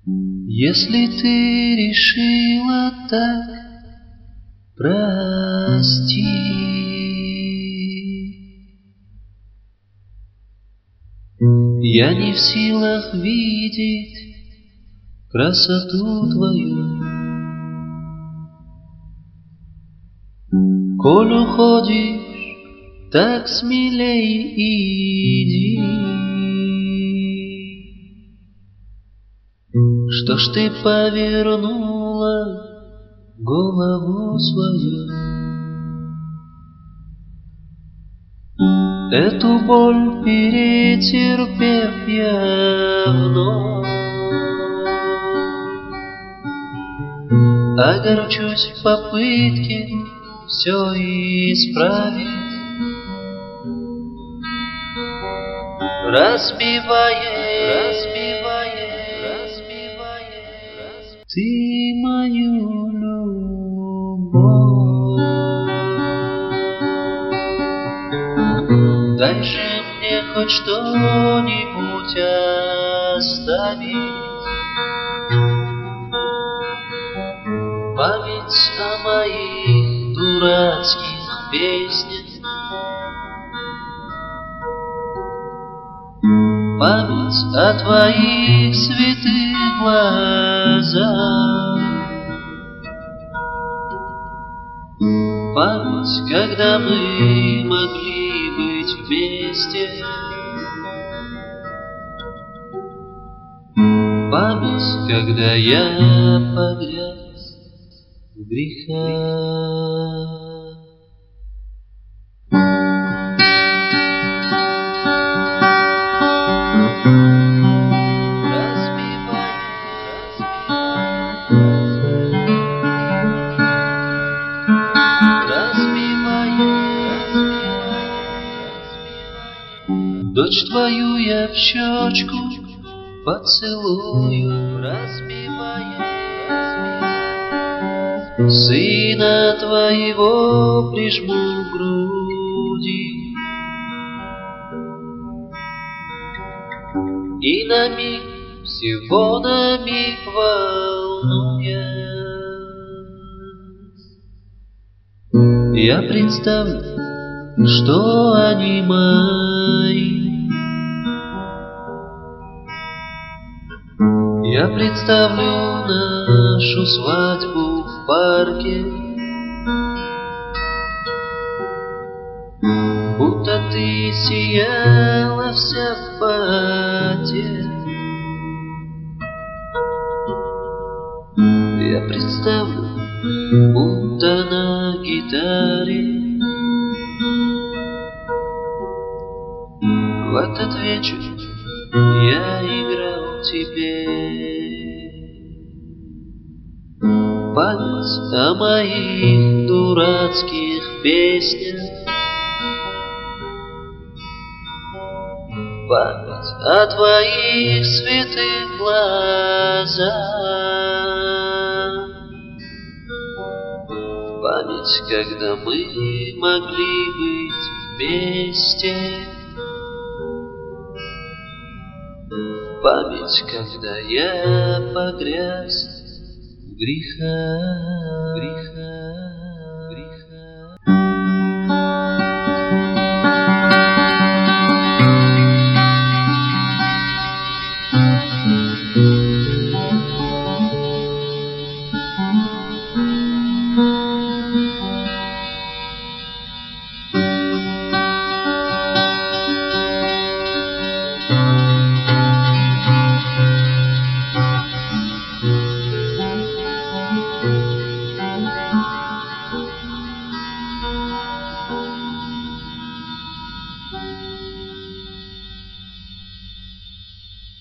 Если ты решила так, прости. Я не в силах видеть красоту твою. Коль уходишь, так смелей иди. Что ж ты повернула голову свою? Эту боль перетерпев я вновь огорчусь в попытке все исправить, разбивая ты мою любовь. Дай же мне хоть что-нибудь оставить, память о моих дурацких песнях, память о твоих святых глазах, память, когда мы могли быть вместе, память, когда я погряз в грехах. Дочь твою я в щечку поцелую, разбивая. Сына твоего прижму к груди и на миг, всего на миг волнуясь, я представлю, что они мои. Я представлю нашу свадьбу в парке, будто ты сияла вся в поте. Я представлю, будто на гитаре в этот вечер я играл тебе. Память о моих дурацких песнях, память о твоих святых глазах, память, когда мы могли быть вместе, память, когда я погряз в грехах.